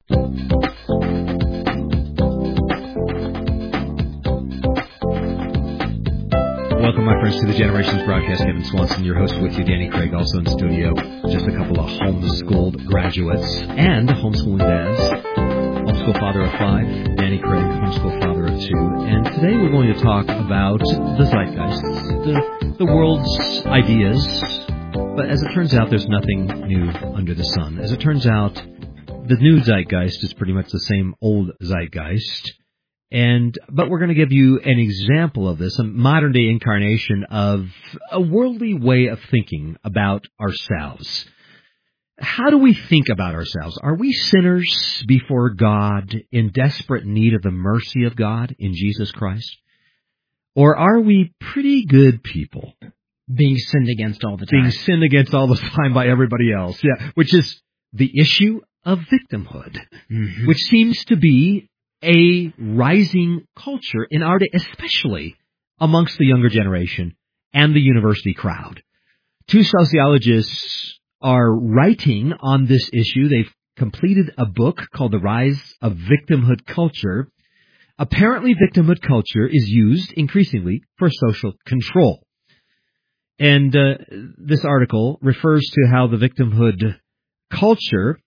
Welcome, my friends, to the Generations broadcast. Kevin Swanson, your host, with you. Danny Craig, also in studio. Just a couple of homeschooled graduates and homeschooling dads. Homeschool father of 5, Danny Craig, homeschool father of 2. And today we're going to talk about the zeitgeist, the world's ideas. But as it turns out, there's nothing new under the sun. As it turns out, the new zeitgeist is pretty much the same old zeitgeist. But we're going to give you an example of this, a modern-day incarnation of a worldly way of thinking about ourselves. How do we think about ourselves? Are we sinners before God in desperate need of the mercy of God in Jesus Christ? Or are we pretty good people? Being sinned against all the time. Being sinned against all the time by everybody else, yeah. Which is the issue of victimhood, which seems to be a rising culture in our day, especially amongst the younger generation and the university crowd. 2 sociologists are writing on this issue. They've completed a book called The Rise of Victimhood Culture. Apparently, victimhood culture is used increasingly for social control. And this article refers to how the victimhood culture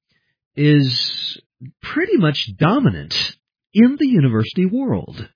is pretty much dominant in the university world.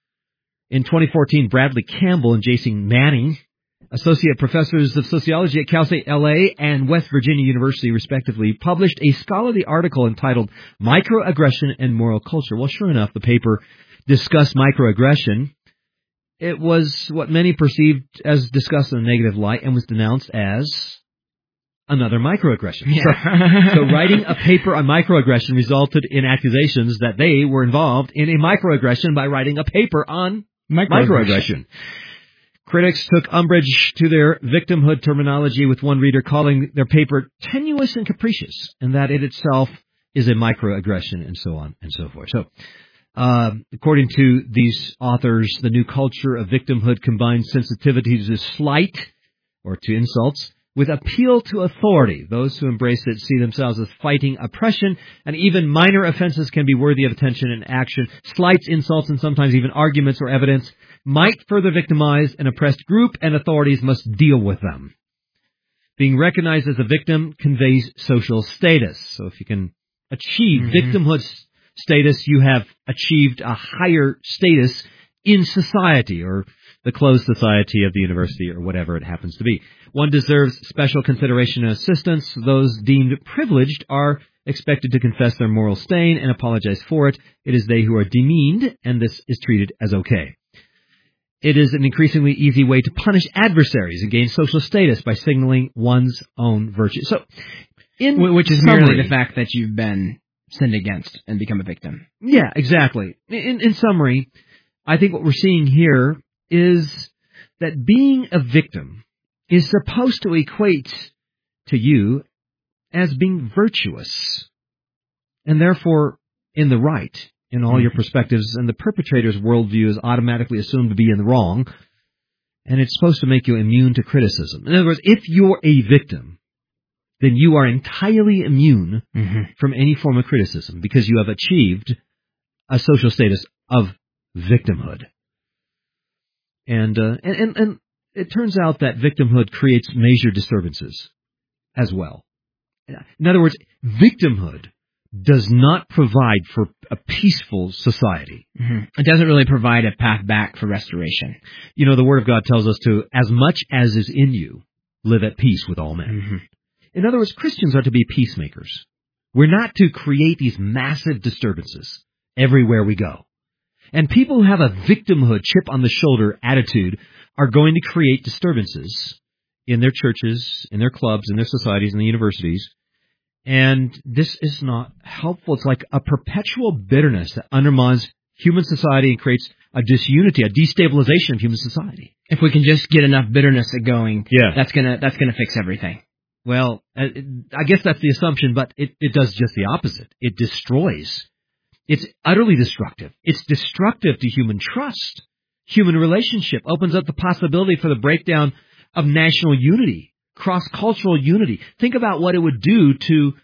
In 2014, Bradley Campbell and Jason Manning, associate professors of sociology at Cal State LA and West Virginia University, respectively, published a scholarly article entitled Microaggression and Moral Culture. Well, sure enough, the paper discussed microaggression. It was what many perceived as discussed in a negative light and was denounced as another microaggression. Yeah. So writing a paper on microaggression resulted in accusations that they were involved in a microaggression by writing a paper on microaggression. Critics took umbrage to their victimhood terminology, with one reader calling their paper tenuous and capricious, and that it itself is a microaggression, and so on and so forth. So, according to these authors, the new culture of victimhood combines sensitivity to slight, or to insults, with appeal to authority. Those who embrace it see themselves as fighting oppression, and even minor offenses can be worthy of attention and action. Slights, insults, and sometimes even arguments or evidence might further victimize an oppressed group, and authorities must deal with them. Being recognized as a victim conveys social status. So if you can achieve victimhood status, you have achieved a higher status in society, or the closed society of the university, or whatever it happens to be. One deserves special consideration and assistance. Those deemed privileged are expected to confess their moral stain and apologize for it. It is they who are demeaned, and this is treated as okay. It is an increasingly easy way to punish adversaries and gain social status by signaling one's own virtue. So, which is merely the fact that you've been sinned against and become a victim. Yeah, exactly. In summary, I think what we're seeing here is that being a victim is supposed to equate to you as being virtuous, and therefore in the right in all your perspectives, and the perpetrator's worldview is automatically assumed to be in the wrong, and it's supposed to make you immune to criticism. In other words, if you're a victim, then you are entirely immune from any form of criticism, because you have achieved a social status of victimhood. And it turns out that victimhood creates major disturbances as well. In other words, victimhood does not provide for a peaceful society. It doesn't really provide a path back for restoration. You know, the Word of God tells us to, as much as is in you, live at peace with all men. In other words, Christians are to be peacemakers. We're not to create these massive disturbances everywhere we go. And people who have a victimhood, chip on the shoulder attitude are going to create disturbances in their churches, in their clubs, in their societies, in the universities. And this is not helpful. It's like a perpetual bitterness that undermines human society and creates a disunity, a destabilization of human society. If we can just get enough bitterness going, that's gonna fix everything. Well, I guess that's the assumption, but it does just the opposite. It destroys. It's utterly destructive. It's destructive to human trust. Human relationship opens up the possibility for the breakdown of national unity, cross-cultural unity. Think about what it would do to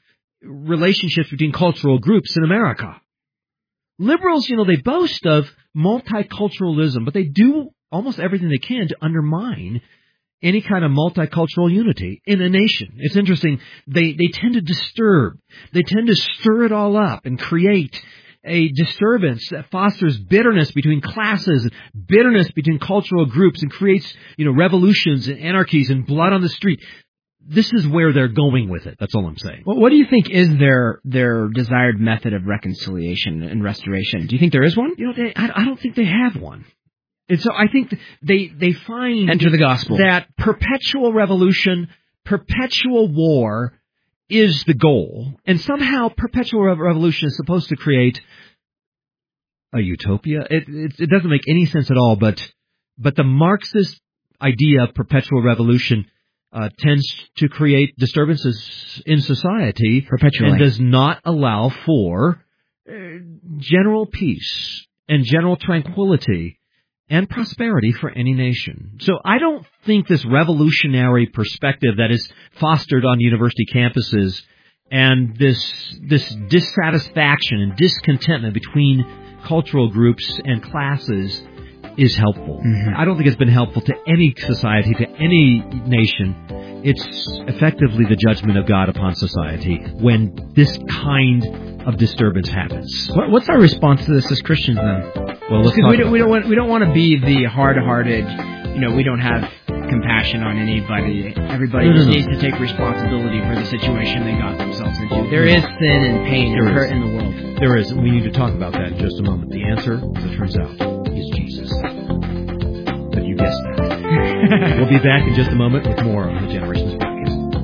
relationships between cultural groups in America. Liberals, they boast of multiculturalism, but they do almost everything they can to undermine any kind of multicultural unity in a nation. It's interesting. They tend to disturb. They tend to stir it all up and create a disturbance that fosters bitterness between classes, bitterness between cultural groups, and creates, revolutions and anarchies and blood on the street. This is where they're going with it. That's all I'm saying. Well, what do you think is their desired method of reconciliation and restoration? Do you think there is one? I don't think they have one. And so I think they find Enter the gospel. That perpetual revolution, perpetual war is the goal. And somehow perpetual revolution is supposed to create a utopia. It doesn't make any sense at all, but the Marxist idea of perpetual revolution tends to create disturbances in society perpetually and does not allow for general peace and general tranquility and prosperity for any nation. So I don't think this revolutionary perspective that is fostered on university campuses and this dissatisfaction and discontentment between cultural groups and classes is helpful. Mm-hmm. I don't think it's been helpful to any society, to any nation. It's effectively the judgment of God upon society when this kind of disturbance happens. What's our response to this as Christians then? Well, let's we don't want to be the hard-hearted. We don't have compassion on anybody. Everybody just needs to take responsibility for the situation they got themselves into. There is sin and pain and hurt in the world. There is, and we need to talk about that in just a moment. The answer, as it turns out, is Jesus. But you guessed that. We'll be back in just a moment with more on the Generations Podcast.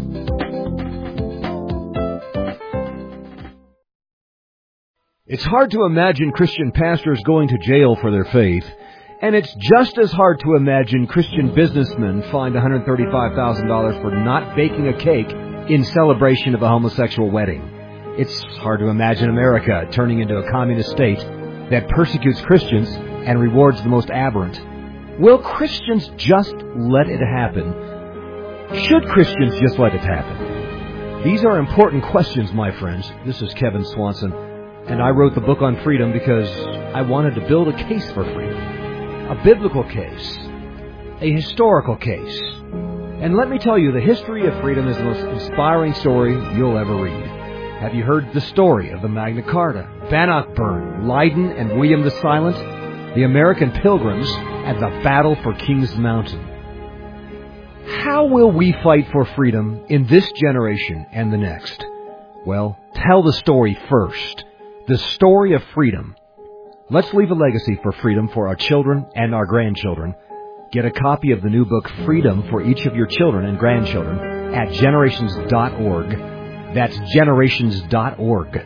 It's hard to imagine Christian pastors going to jail for their faith, and it's just as hard to imagine Christian businessmen fined $135,000 for not baking a cake in celebration of a homosexual wedding. It's hard to imagine America turning into a communist state that persecutes Christians and rewards the most aberrant. Will Christians just let it happen? Should Christians just let it happen? These are important questions, my friends. This is Kevin Swanson, and I wrote the book on freedom because I wanted to build a case for freedom. A biblical case. A historical case. And let me tell you, the history of freedom is the most inspiring story you'll ever read. Have you heard the story of the Magna Carta, Bannockburn, Leiden, and William the Silent, the American Pilgrims, and the battle for King's Mountain? How will we fight for freedom in this generation and the next? Well, tell the story first. The story of freedom. Let's leave a legacy for freedom for our children and our grandchildren. Get a copy of the new book, Freedom, for each of your children and grandchildren at generations.org. That's generations.org.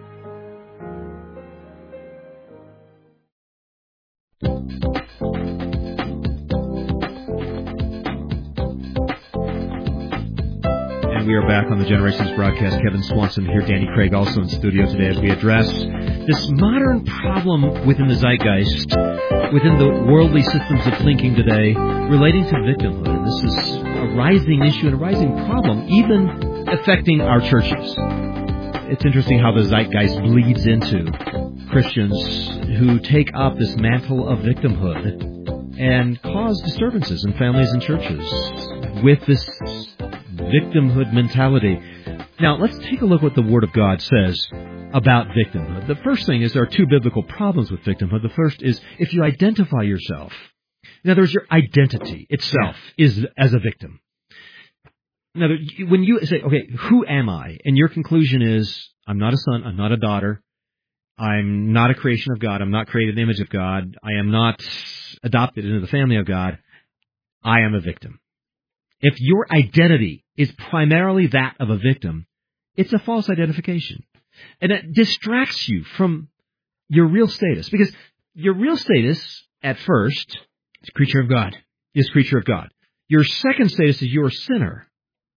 We are back on the Generations broadcast. Kevin Swanson here, Danny Craig also in studio today as we address this modern problem within the zeitgeist, within the worldly systems of thinking today, relating to victimhood. And this is a rising issue and a rising problem, even affecting our churches. It's interesting how the zeitgeist bleeds into Christians who take up this mantle of victimhood and cause disturbances in families and churches with this victimhood mentality. Now, let's take a look what the Word of God says about victimhood. The first thing is there are two biblical problems with victimhood. The first is if you identify yourself. In other words, your identity itself is as a victim. In other words, when you say, okay, who am I? And your conclusion is, I'm not a son, I'm not a daughter, I'm not a creation of God, I'm not created in the image of God, I am not adopted into the family of God, I am a victim. If your identity is primarily that of a victim, it's a false identification. And it distracts you from your real status. Because your real status, at first, is creature of God. Is creature of God. Your second status is you're a sinner.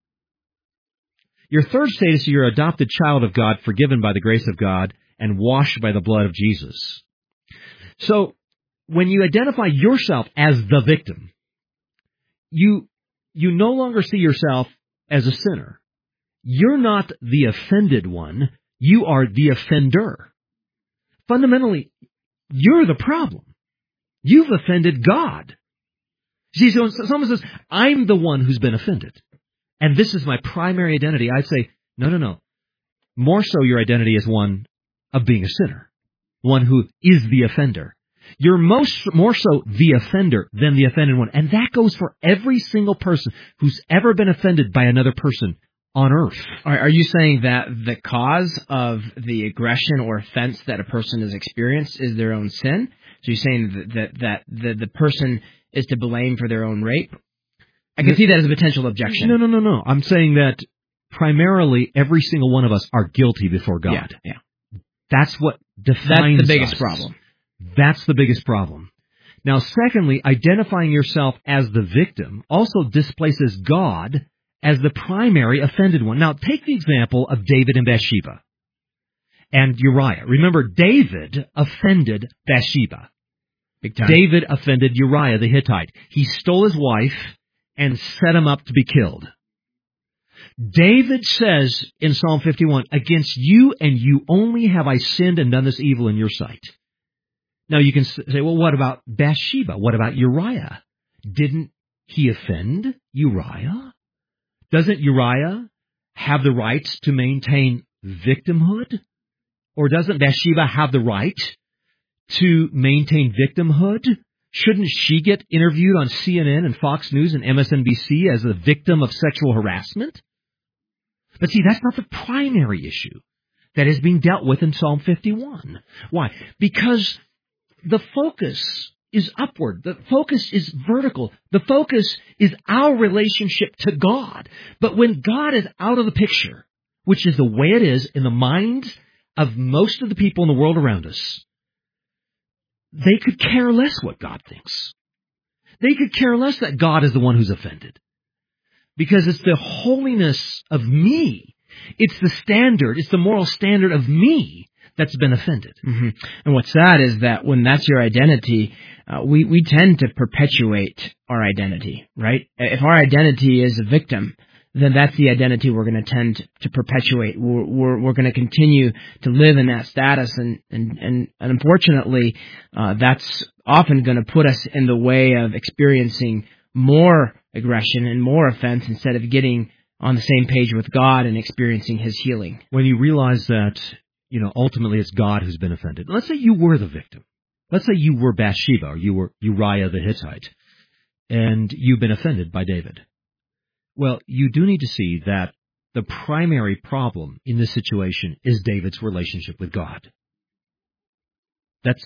Your third status is you're an adopted child of God, forgiven by the grace of God, and washed by the blood of Jesus. So, when you identify yourself as the victim, you no longer see yourself as a sinner. you're not the offended one. You are the offender. Fundamentally, you're the problem. You've offended God. See, so someone says, I'm the one who's been offended, and this is my primary identity. I'd say, no. More so, your identity is one of being a sinner, one who is the offender. You're more so the offender than the offended one. And that goes for every single person who's ever been offended by another person on earth. Are you saying that the cause of the aggression or offense that a person has experienced is their own sin? So you're saying that the person is to blame for their own rape? I can see that as a potential objection. No. I'm saying that primarily every single one of us are guilty before God. Yeah. That's what defines That's the biggest us. problem. That's the biggest problem. Now, secondly, identifying yourself as the victim also displaces God as the primary offended one. Now, take the example of David and Bathsheba and Uriah. Remember, David offended Bathsheba. Big time. David offended Uriah the Hittite. He stole his wife and set him up to be killed. David says in Psalm 51, against you and you only have I sinned and done this evil in your sight. Now you can say, well, what about Bathsheba? What about Uriah? Didn't he offend Uriah? Doesn't Uriah have the right to maintain victimhood? Or doesn't Bathsheba have the right to maintain victimhood? Shouldn't she get interviewed on CNN and Fox News and MSNBC as a victim of sexual harassment? But see, that's not the primary issue that is being dealt with in Psalm 51. Why? Because the focus is upward. The focus is vertical. The focus is our relationship to God. But when God is out of the picture, which is the way it is in the minds of most of the people in the world around us, they could care less what God thinks. They could care less that God is the one who's offended. Because it's the holiness of me. It's the standard. It's the moral standard of me that's been offended. Mm-hmm. And what's sad is that when that's your identity, we tend to perpetuate our identity, right? If our identity is a victim, then that's the identity we're going to tend to perpetuate. We're going to continue to live in that status, and unfortunately, that's often going to put us in the way of experiencing more aggression and more offense instead of getting on the same page with God and experiencing His healing. When you realize that, ultimately it's God who's been offended. Let's say you were the victim. Let's say you were Bathsheba or you were Uriah the Hittite, and you've been offended by David. Well, you do need to see that the primary problem in this situation is David's relationship with God. That's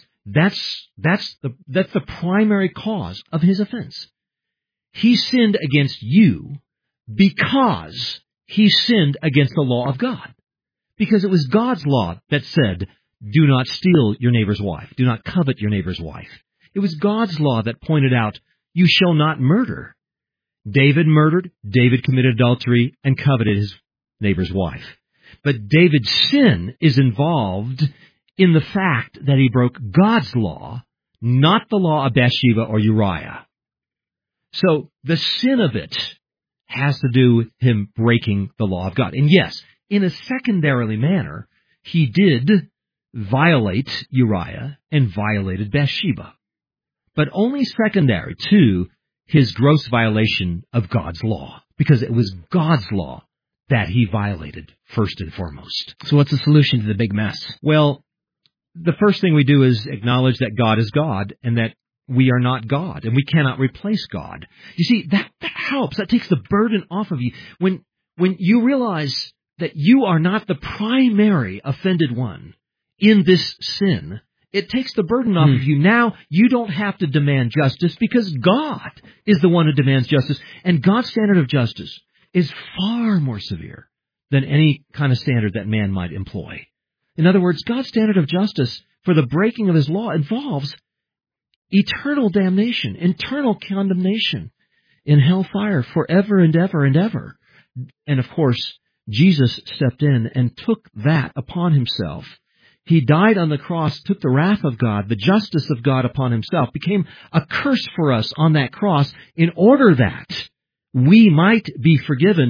the primary cause of his offense. He sinned against you because he sinned against the law of God. Because it was God's law that said, do not steal your neighbor's wife. Do not covet your neighbor's wife. It was God's law that pointed out, you shall not murder. David murdered, David committed adultery, and coveted his neighbor's wife. But David's sin is involved in the fact that he broke God's law, not the law of Bathsheba or Uriah. So the sin of it has to do with him breaking the law of God. And yes, in a secondarily manner, he did violate Uriah and violated Bathsheba. But only secondary to his gross violation of God's law, because it was God's law that he violated first and foremost. So what's the solution to the big mess? Well, the first thing we do is acknowledge that God is God and that we are not God and we cannot replace God. You see, that helps. That takes the burden off of you. When you realize that you are not the primary offended one in this sin, it takes the burden off of you. Now, you don't have to demand justice because God is the one who demands justice. And God's standard of justice is far more severe than any kind of standard that man might employ. In other words, God's standard of justice for the breaking of His law involves eternal damnation, eternal condemnation in hellfire forever and ever and ever. And of course, Jesus stepped in and took that upon Himself. He died on the cross, took the wrath of God, the justice of God upon Himself, became a curse for us on that cross in order that we might be forgiven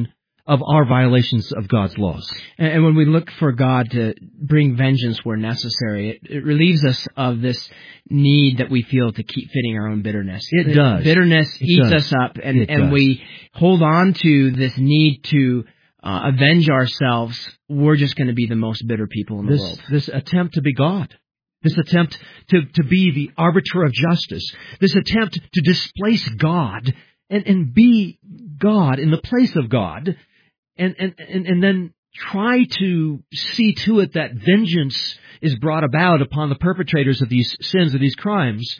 of our violations of God's laws. And when we look for God to bring vengeance where necessary, it relieves us of this need that we feel to keep fitting our own bitterness. It does. Bitterness eats us up, and we hold on to this need to avenge ourselves. We're just going to be the most bitter people in the world. This attempt to be God. This attempt to be the arbiter of justice. This attempt to displace God and be God in the place of God. And then try to see to it that vengeance is brought about upon the perpetrators of these sins, of these crimes,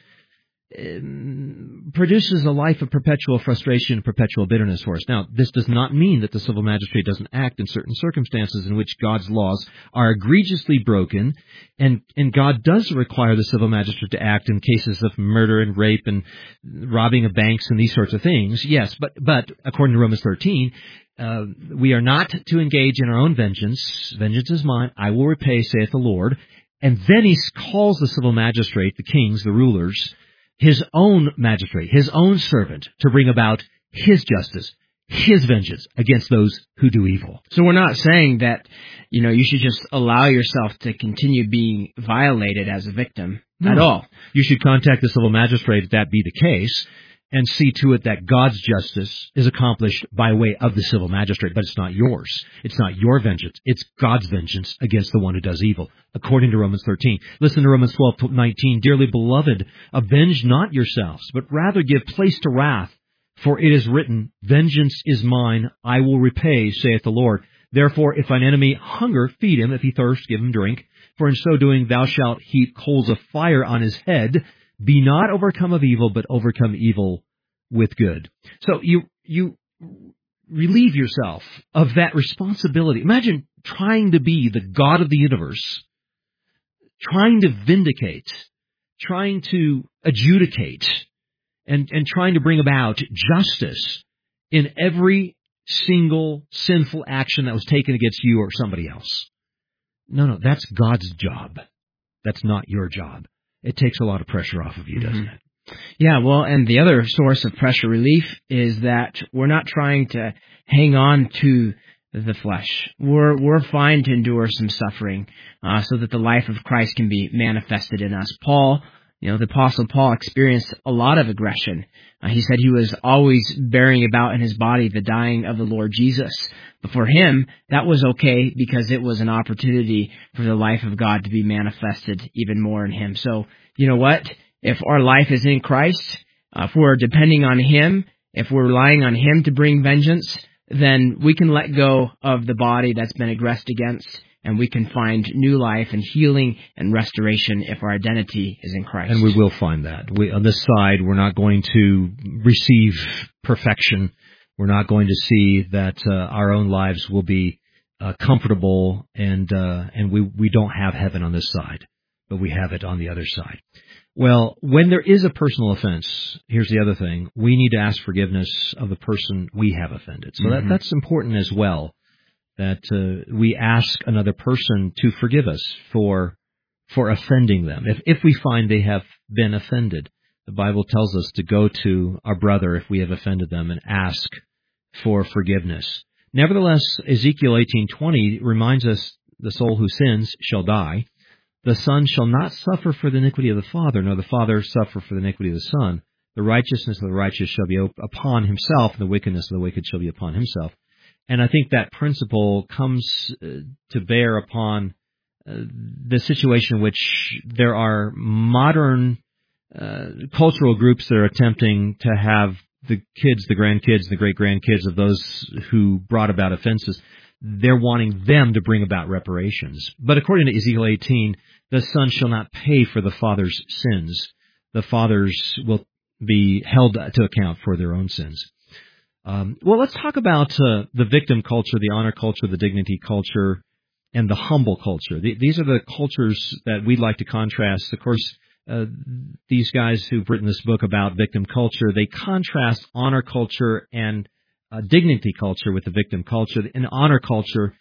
produces a life of perpetual frustration and perpetual bitterness for us. Now, this does not mean that the civil magistrate doesn't act in certain circumstances in which God's laws are egregiously broken, and God does require the civil magistrate to act in cases of murder and rape and robbing of banks and these sorts of things. Yes, but according to Romans 13, we are not to engage in our own vengeance. Vengeance is mine, I will repay, saith the Lord. And then he calls the civil magistrate, the kings, the rulers, his own magistrate, his own servant, to bring about his justice, his vengeance against those who do evil. So we're not saying that, you should just allow yourself to continue being violated as a victim at all. You should contact the civil magistrate if that be the case, and see to it that God's justice is accomplished by way of the civil magistrate, but it's not yours. It's not your vengeance. It's God's vengeance against the one who does evil, according to Romans 13. Listen to Romans 12:19. Dearly beloved, avenge not yourselves, but rather give place to wrath, for it is written, vengeance is mine, I will repay, saith the Lord. Therefore, if thine enemy hunger, feed him. If he thirst, give him drink. For in so doing, thou shalt heap coals of fire on his head. Be not overcome of evil, but overcome evil with good. So you relieve yourself of that responsibility. Imagine trying to be the God of the universe, trying to vindicate, trying to adjudicate, and trying to bring about justice in every single sinful action that was taken against you or somebody else. No, that's God's job. That's not your job. It takes a lot of pressure off of you, doesn't it? Yeah, well, and the other source of pressure relief is that we're not trying to hang on to the flesh. We're fine to endure some suffering so that the life of Christ can be manifested in us. Paul, the Apostle Paul experienced a lot of aggression. He said he was always bearing about in his body the dying of the Lord Jesus. But for him, that was okay because it was an opportunity for the life of God to be manifested even more in him. So, you know what? If our life is in Christ, if we're depending on Him, if we're relying on Him to bring vengeance, then we can let go of the body that's been aggressed against, and we can find new life and healing and restoration if our identity is in Christ. And we will find that. On this side, we're not going to receive perfection. We're not going to see that our own lives will be comfortable, and we don't have heaven on this side, but we have it on the other side. Well, when there is a personal offense, here's the other thing. We need to ask forgiveness of the person we have offended. So that's important as well, that we ask another person to forgive us for offending them. If we find they have been offended, the Bible tells us to go to our brother if we have offended them and ask for forgiveness. Nevertheless, Ezekiel 18:20 reminds us the soul who sins shall die. The Son shall not suffer for the iniquity of the Father, nor the Father suffer for the iniquity of the Son. The righteousness of the righteous shall be upon himself, and the wickedness of the wicked shall be upon himself. And I think that principle comes to bear upon the situation in which there are modern cultural groups that are attempting to have the kids, the grandkids, the great-grandkids of those who brought about offenses, they're wanting them to bring about reparations. But according to Ezekiel 18, the Son shall not pay for the Father's sins. The fathers will be held to account for their own sins. Well, let's talk about the victim culture, the honor culture, the dignity culture, and the humble culture. These are the cultures that we'd like to contrast. Of course, these guys who've written this book about victim culture, they contrast honor culture and dignity culture with the victim culture. In honor culture,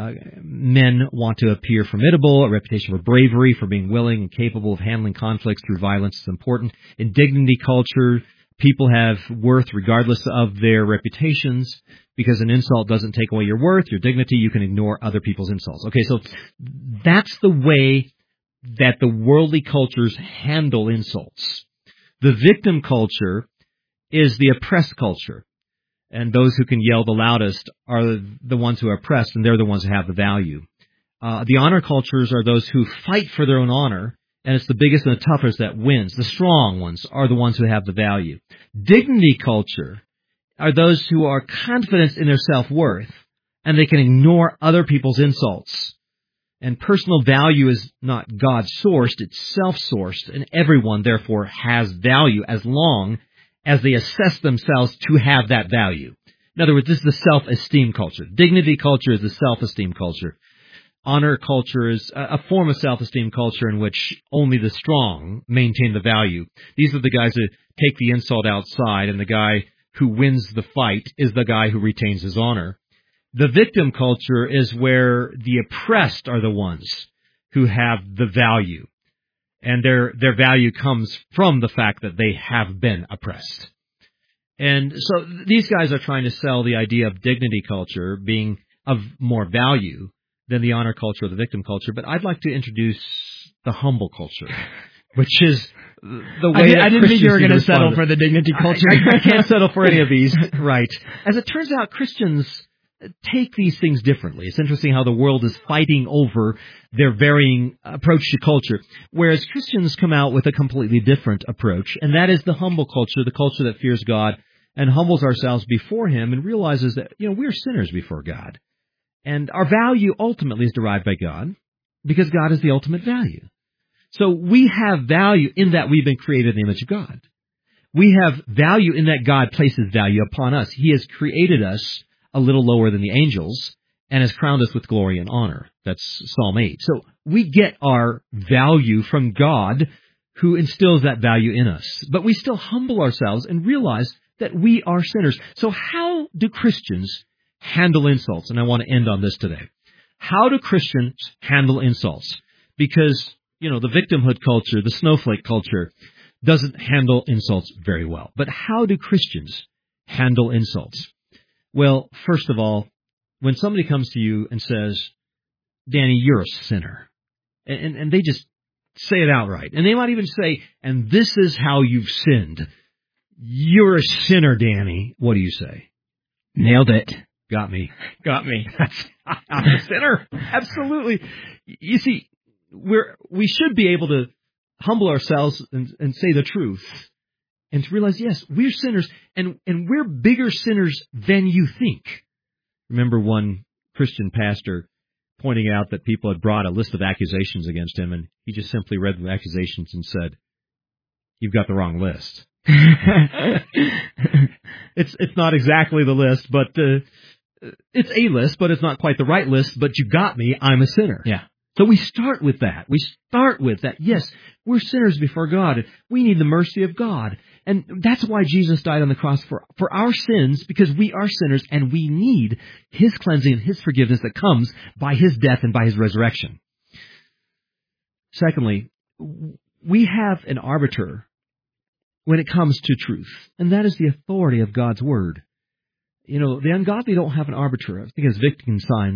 men want to appear formidable, a reputation for bravery, for being willing and capable of handling conflicts through violence is important. In dignity culture, People have worth regardless of their reputations, because an insult doesn't take away your worth, your dignity. You can ignore other people's insults. Okay, so that's the way that the worldly cultures handle insults. The victim culture is the oppressed culture. And those who can yell the loudest are the ones who are oppressed, and they're the ones who have the value. The honor cultures are those who fight for their own honor, and it's the biggest and the toughest that wins. The strong ones are the ones who have the value. Dignity culture are those who are confident in their self-worth, and they can ignore other people's insults. And personal value is not God-sourced, it's self-sourced, and everyone, therefore, has value as long as they assess themselves to have that value. In other words, this is the self-esteem culture. Dignity culture is the self-esteem culture. Honor culture is a form of self-esteem culture in which only the strong maintain the value. These are the guys who take the insult outside, and the guy who wins the fight is the guy who retains his honor. The victim culture is where the oppressed are the ones who have the value. And their value comes from the fact that they have been oppressed. And so these guys are trying to sell the idea of dignity culture being of more value than the honor culture or the victim culture. But I'd like to introduce the humble culture, which is the way I didn't think you were going to settle for the dignity culture. I can't settle for any of these. Right. As it turns out, Christians take these things differently. It's interesting how the world is fighting over their varying approach to culture, whereas Christians come out with a completely different approach, and that is the humble culture, the culture that fears God and humbles ourselves before Him and realizes that, we're sinners before God. And our value ultimately is derived by God because God is the ultimate value. So we have value in that we've been created in the image of God. We have value in that God places value upon us. He has created us a little lower than the angels, and has crowned us with glory and honor. That's Psalm 8. So we get our value from God, who instills that value in us. But we still humble ourselves and realize that we are sinners. So how do Christians handle insults? And I want to end on this today. How do Christians handle insults? Because, the victimhood culture, the snowflake culture, doesn't handle insults very well. But how do Christians handle insults? Well, first of all, when somebody comes to you and says, Danny, you're a sinner, and they just say it outright, and they might even say, and this is how you've sinned. You're a sinner, Danny. What do you say? Nailed it. Got me. Got me. I'm a sinner. Absolutely. You see, we should be able to humble ourselves and say the truth. And to realize, yes, we're sinners, and we're bigger sinners than you think. Remember one Christian pastor pointing out that people had brought a list of accusations against him, and he just simply read the accusations and said, "You've got the wrong list." It's not exactly the list, but it's a list, but it's not quite the right list. But you got me. I'm a sinner. Yeah. So we start with that. Yes, we're sinners before God. We need the mercy of God. And that's why Jesus died on the cross for our sins, because we are sinners and we need His cleansing and His forgiveness that comes by His death and by His resurrection. Secondly, we have an arbiter when it comes to truth, and that is the authority of God's Word. The ungodly don't have an arbiter. I think it's Wittgenstein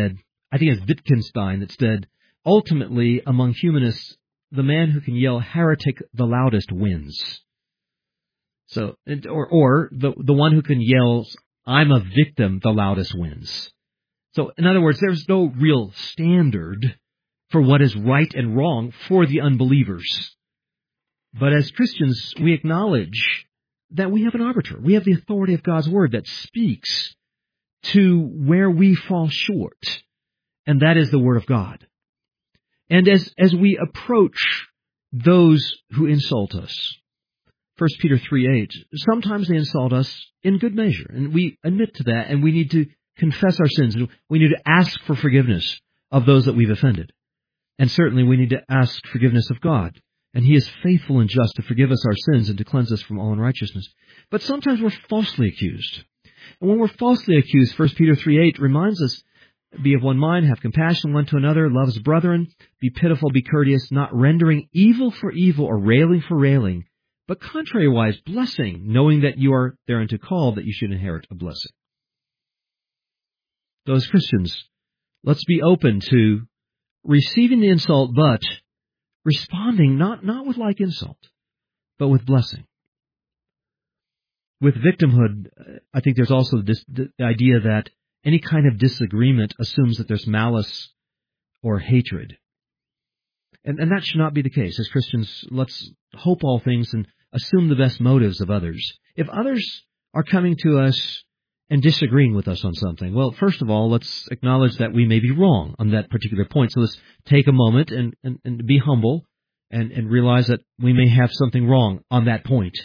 that said, ultimately, among humanists, the man who can yell heretic the loudest wins. So, or the one who can yell, I'm a victim, the loudest wins. So, in other words, there's no real standard for what is right and wrong for the unbelievers. But as Christians, we acknowledge that we have an arbiter. We have the authority of God's Word that speaks to where we fall short. And that is the Word of God. And as we approach those who insult us, 1 Peter 3:8, sometimes they insult us in good measure, and we admit to that, and we need to confess our sins, and we need to ask for forgiveness of those that we've offended. And certainly we need to ask forgiveness of God, and He is faithful and just to forgive us our sins and to cleanse us from all unrighteousness. But sometimes we're falsely accused. And when we're falsely accused, 1 Peter 3:8 reminds us, be of one mind, have compassion one to another, love as brethren, be pitiful, be courteous, not rendering evil for evil or railing for railing, but contrariwise, blessing, knowing that you are thereunto called, that you should inherit a blessing. So as Christians, let's be open to receiving the insult, but responding not with like insult, but with blessing. With victimhood, I think there's also the idea that any kind of disagreement assumes that there's malice or hatred. And that should not be the case. As Christians, let's hope all things and assume the best motives of others. If others are coming to us and disagreeing with us on something, well, first of all, let's acknowledge that we may be wrong on that particular point. So let's take a moment and be humble and realize that we may have something wrong on that point.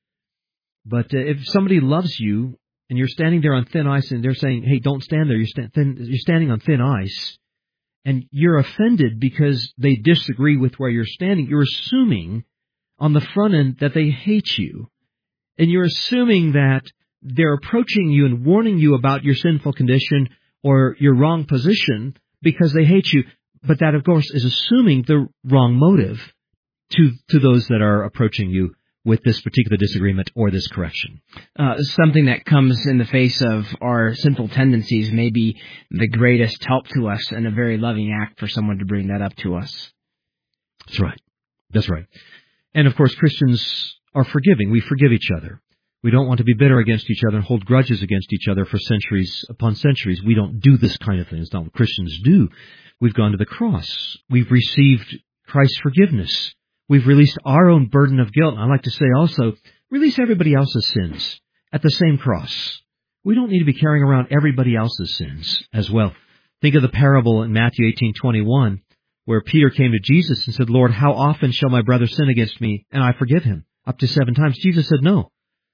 But if somebody loves you and you're standing there on thin ice and they're saying, hey, don't stand there, you're standing on thin ice, and you're offended because they disagree with where you're standing, you're assuming on the front end that they hate you. And you're assuming that they're approaching you and warning you about your sinful condition or your wrong position because they hate you. But that, of course, is assuming the wrong motive to those that are approaching you with this particular disagreement or this correction. Something that comes in the face of our sinful tendencies may be the greatest help to us and a very loving act for someone to bring that up to us. That's right. That's right. And of course, Christians are forgiving. We forgive each other. We don't want to be bitter against each other and hold grudges against each other for centuries upon centuries. We don't do this kind of thing. It's not what Christians do. We've gone to the cross. We've received Christ's forgiveness. We've released our own burden of guilt. And I like to say also, release everybody else's sins at the same cross. We don't need to be carrying around everybody else's sins as well. Think of the parable in Matthew 18:21, where Peter came to Jesus and said, Lord, how often shall my brother sin against me and I forgive him? Up to 7 times. Jesus said, no.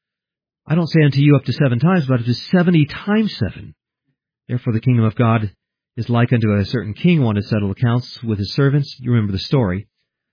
I don't say unto you up to 7 times, but up to 70 times 7. Therefore the kingdom of God is like unto a certain king wanted to settle accounts with his servants. You remember the story.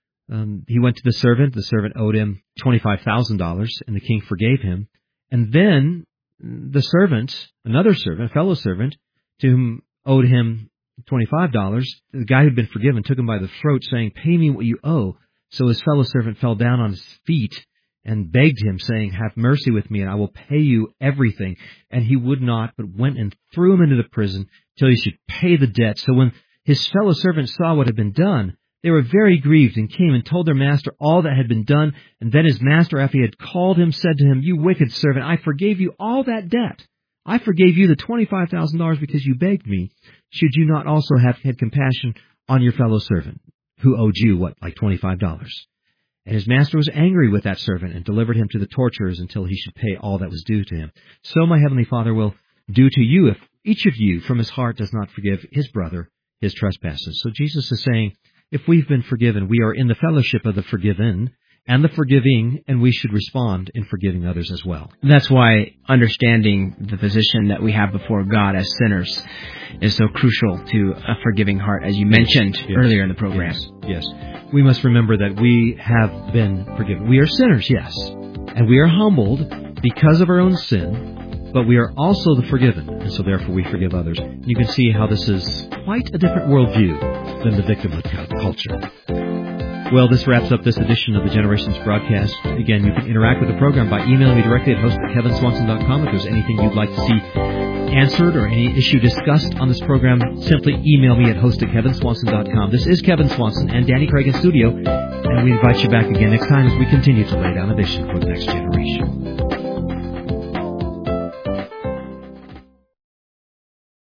He went to the servant owed him $25,000, and the king forgave him. And then the servant, another servant, a fellow servant, to whom owed him $25, the guy who'd been forgiven took him by the throat, saying, pay me what you owe. So his fellow servant fell down on his feet and begged him, saying, have mercy with me, and I will pay you everything. And he would not, but went and threw him into the prison till he should pay the debt. So when his fellow servants saw what had been done, they were very grieved and came and told their master all that had been done. And then his master, after he had called him, said to him, you wicked servant, I forgave you all that debt. I forgave you the $25,000 because you begged me. Should you not also have had compassion on your fellow servant who owed you, like $25? And his master was angry with that servant and delivered him to the torturers until he should pay all that was due to him. So my heavenly Father will do to you if each of you from his heart does not forgive his brother his trespasses. So Jesus is saying, if we've been forgiven, we are in the fellowship of the forgiven and the forgiving, and we should respond in forgiving others as well. That's why understanding the position that we have before God as sinners is so crucial to a forgiving heart, as you mentioned earlier in the program. Yes. We must remember that we have been forgiven. We are sinners, yes, and we are humbled because of our own sin, but we are also the forgiven, and so therefore we forgive others. You can see how this is quite a different worldview than the victimhood culture. Well, this wraps up this edition of the Generations broadcast. Again, you can interact with the program by emailing me directly at host@kevinswanson.com. If there's anything you'd like to see answered or any issue discussed on this program, simply email me at host@kevinswanson.com. This is Kevin Swanson and Danny Craig in studio, and we invite you back again next time as we continue to lay down a vision for the next generation.